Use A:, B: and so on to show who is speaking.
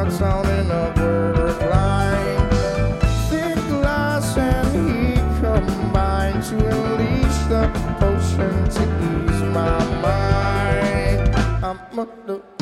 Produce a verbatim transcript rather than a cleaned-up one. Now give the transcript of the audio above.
A: walks on in a perfect line. Thick glass and heat combine to unleash the potion to ease my mind. I'm a